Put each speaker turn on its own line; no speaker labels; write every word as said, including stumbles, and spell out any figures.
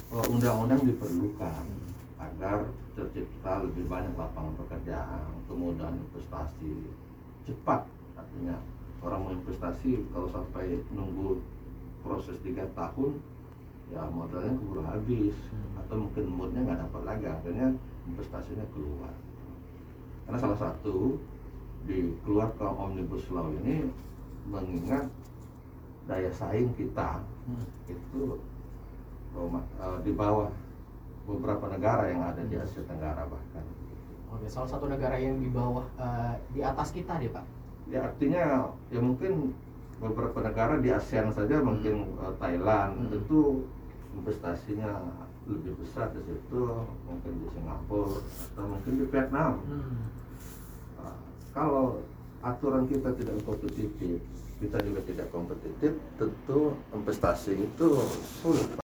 uh, undang-undang diperlukan agar tercipta lebih banyak lapangan pekerjaan, kemudahan investasi cepat. Artinya orang mau investasi kalau sampai nunggu proses tiga tahun, ya modalnya keburu habis, hmm. atau mungkin moodnya nggak dapat lagi, akhirnya investasinya keluar. Karena salah satu dikeluarkan Omnibus Law ini mengingat daya saing kita hmm. itu uh, di bawah beberapa negara yang ada di Asia Tenggara bahkan.
Oke, salah satu negara yang di bawah, uh, di atas kita deh Pak.
Ya artinya ya mungkin beberapa negara di ASEAN saja, hmm. mungkin uh, Thailand hmm. itu investasinya lebih besar di situ, mungkin di Singapura atau mungkin di Vietnam. Hmm. Uh, kalau aturan kita tidak kompetitif, kita juga tidak kompetitif, tentu investasi itu sulit.